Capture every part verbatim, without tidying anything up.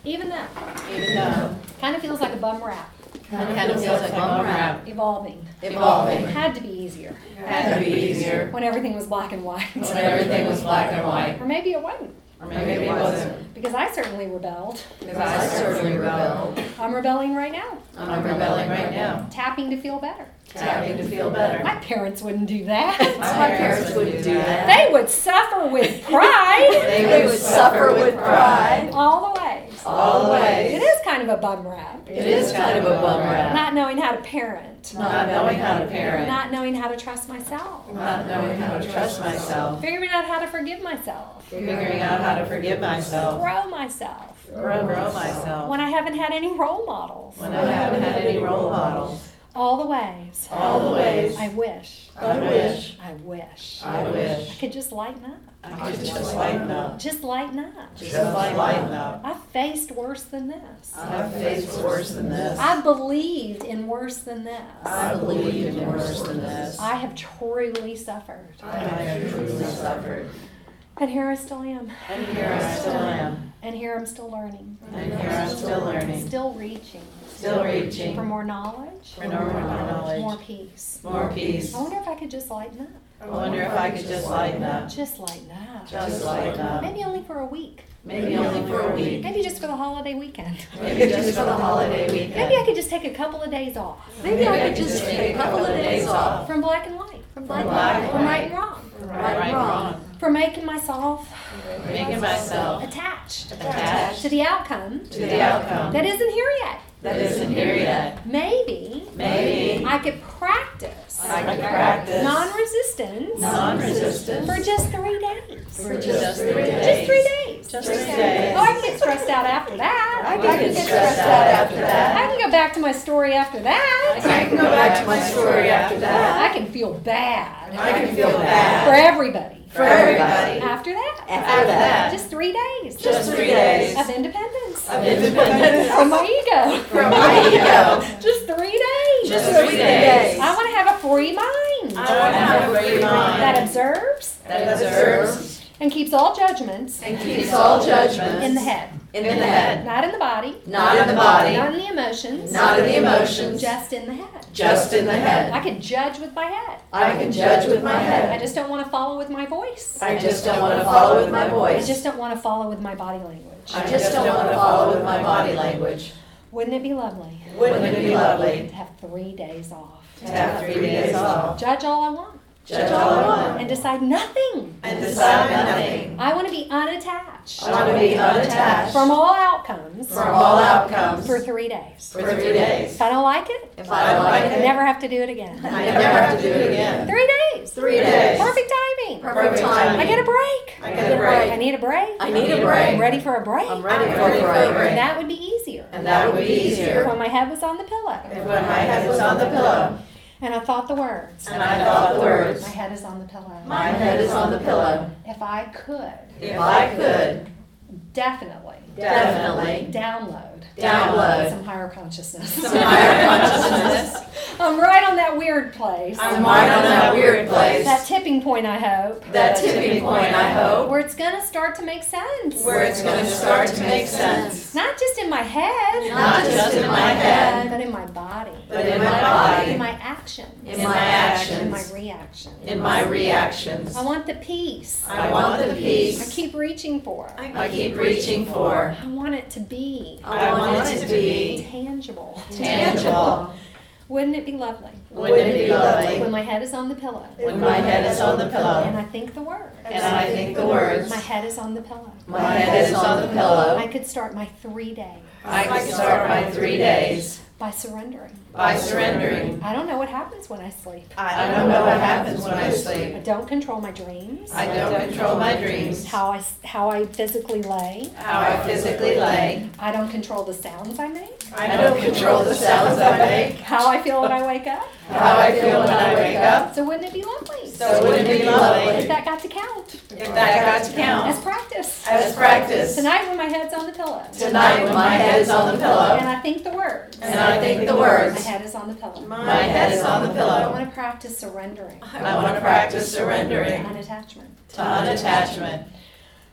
Even though. Even though. Kind of feels like a bum rap. Kind of feels like a bum rap. Evolving. Evolving. Had to be easier. Had to be easier. When everything was black and white. When everything was black and white. Or maybe it wasn't. Or maybe it wasn't. Because I certainly rebelled. Because I certainly rebelled. I'm rebelling right now. I'm rebelling right now. Tapping to feel better. Tapping to feel better. My parents wouldn't do that. My parents wouldn't do that. They would suffer with pride. They would suffer with pride. All the ways. All the ways. It is kind of a bum rap. It is kind of a bum rap. Not knowing how to parent. Not knowing how to parent. Not knowing how to trust myself. Not knowing how to trust myself. Figuring out how to forgive myself. Figuring out how to forgive myself. Grow myself. Grow, grow myself. When I haven't had any role models. When I haven't had any role models. All the ways. All the ways. I wish. I wish. I wish. I wish. I could just lighten up. I could just lighten up. Just lighten up. Just lighten up. I've faced worse than this. I've faced worse than this. I believed in worse than this. I believed in worse than this. I have truly suffered. I have truly suffered. And here I still am. And here I still am. And here I'm still learning. And here I'm still learning. Still reaching. Still reaching. For more knowledge. For more knowledge. More peace. More peace. I wonder if I could just lighten up. I wonder if I could just lighten up. Just lighten up. Just lighten up. Maybe only for a week. Maybe only for a week. Maybe just for the holiday weekend. Maybe just for the holiday weekend. Maybe I could just take a couple of days off. Maybe I could just take a couple of days off. From black and white. From black and white. From right and wrong. Right and wrong. For making myself Making myself attached. attached To the outcome. to the outcome That isn't here yet. that isn't here yet. Maybe Maybe I could practice I could practice non-resistance non-resistance for just three days. for just three Just days. three days. Just three days. Oh, I can get stressed out after that. I can get stressed out after I that. can go back to my story after that. I can go back to my story after I that. can feel bad. I can feel For bad everybody. for everybody. After that. After that. Just three days. Just three days Of independence. of independence From my ego. from my ego. Just three days. Just three days. I want to have a free mind. I want to have a free That mind observes that observes and keeps all judgments and keeps all judgments in the head. in the head, Not in the body. not in the body, Not in the emotions. not in the emotions, Just in the head. just in the I head. can judge with my head. I can judge with my I head. just don't want to follow with my voice. I just don't want to follow with my I voice. just don't want to follow with my body language. I just don't want to follow with my body language. Wouldn't it be lovely Wouldn't it be lovely to have three days off? to have three days off? Judge all I want Judge all I want and decide nothing. and decide nothing. I want to be unattached I want to be unattached from all outcomes from all outcomes for three days. for three days. If I don't like it, If I don't like I it, never have to do it again. I never have to do it again. Three days. Three days. Perfect timing. Perfect timing. I get a break. I get a break. I need a break. I need a break. I'm ready for a break. I'm ready for And a break. that would be easier And that would be easier when my head was on the pillow. if when my head was on the pillow And I thought the words. and I thought the words. My head is on the pillow. My head is on the pillow. If I could, If I could, definitely definitely download download some higher consciousness. some higher consciousness. I'm right on that weird place. I'm right on that weird place. That tipping point, I hope. That tipping point, I hope, Where it's going to start to make sense. where it's going to start to make sense. Not just in my head. Not just in my head, But in my body. but in my In body, my actions. in my In my actions, reactions. in my reactions. I want the peace. I want the I peace keep reaching for. I keep reaching for. I want it to be I want it to be tangible. tangible. Wouldn't it be lovely Wouldn't it be lovely when my head is on the pillow when my head is on the and pillow I think the word? and I think the words? My head is on the pillow. My head is on the pillow. I could start my three day I can start my three days by surrendering. by surrendering. I don't know what happens when I sleep. I don't know what happens when I I sleep. don't control my dreams. I don't control my dreams, How I, how I physically lay. how I physically lay. I don't control the sounds I make. I don't control the sounds I make, How I feel when I wake up. how I feel when I wake up. So wouldn't it be lovely So wouldn't it be lovely if that got to count if that got to as count practice? as practice? Tonight when my head's on the pillow. Tonight when my head is on the And pillow I think the words. and I think the My words, head is on the pillow. my head is on the I pillow. want to practice surrendering I want to practice surrendering and attachment. to unattachment.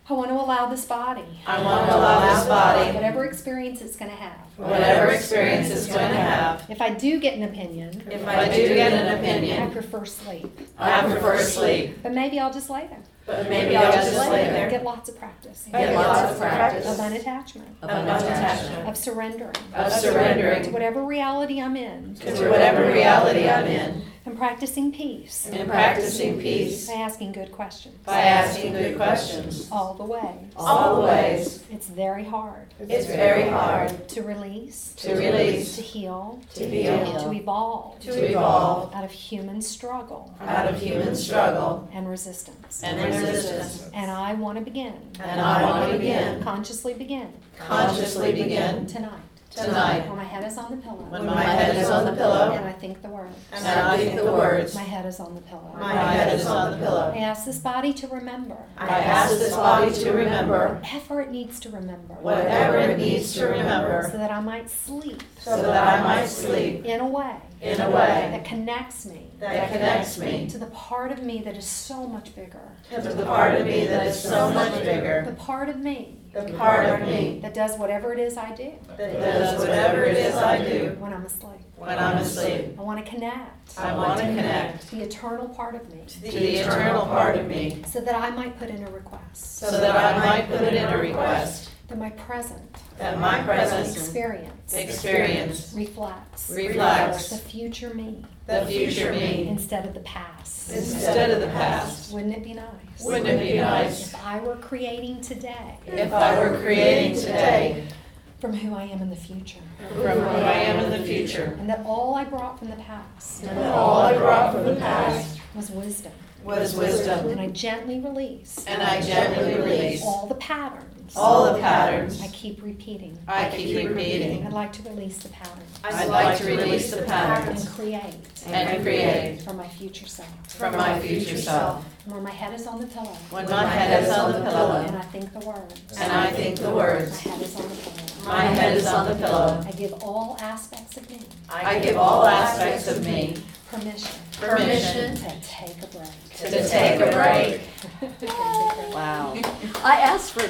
I want to allow this body, I want to allow this body, whatever experience it's going to have. whatever experience it's going to have. If I do get an opinion, If I do get an I opinion, prefer sleep. I prefer sleep. But maybe I'll just lay there. But maybe I'll just lay there. Get lots of practice. Get lots of practice. Of unattachment. Of unattachment. Of surrendering. Of surrendering. To whatever reality I'm in. To whatever reality I'm in. And practicing peace. And practicing peace. By asking good questions. By asking good questions. All the way. All the ways. It's very hard. It's very hard To release. to release, To heal. to heal, To evolve. to evolve Out of human struggle. out of human struggle And resistance. and resistance. And I want to begin. And I want to begin, Consciously begin. consciously begin, Tonight. tonight, When my head is on the pillow. when my head is on the pillow, And I think the words. and I think the words, My head is on the pillow. my head is on the I pillow. ask this body to remember. I ask this body to remember Whatever it needs to remember. whatever it needs to So remember, that I might sleep. so that I might sleep In a way. in a way That connects me. that connects me To the part of me that is so much bigger. to the part of me that is so much The bigger, part of me the part of me that does whatever it is I do that does whatever it is I do when I'm asleep. when I'm asleep. I want to connect I want to connect to the eternal part of me to the eternal part of me, so that I might put in a request. so that I might put it in a request That my present that my present experience experience reflects reflects the future me the future me instead of the past. instead of the past. Wouldn't it be nice? Wouldn't it be nice If I were creating today if I were creating today from who I am in the future, from who I am in the future, and that all I brought from the past and that all I brought from the past was wisdom, was wisdom, and I gently release and I gently release all the patterns all the patterns I keep repeating. I keep repeating. I'd like to release the patterns I'd like to release the and patterns create and create for my future self. from my future self. And when my head is on the pillow When my head is on the and pillow I think the words, and I think the my words, head is on the pillow. my head is on the pillow, I give all aspects of me I give all aspects of me permission permission to take a break. to take a break. Wow. I asked for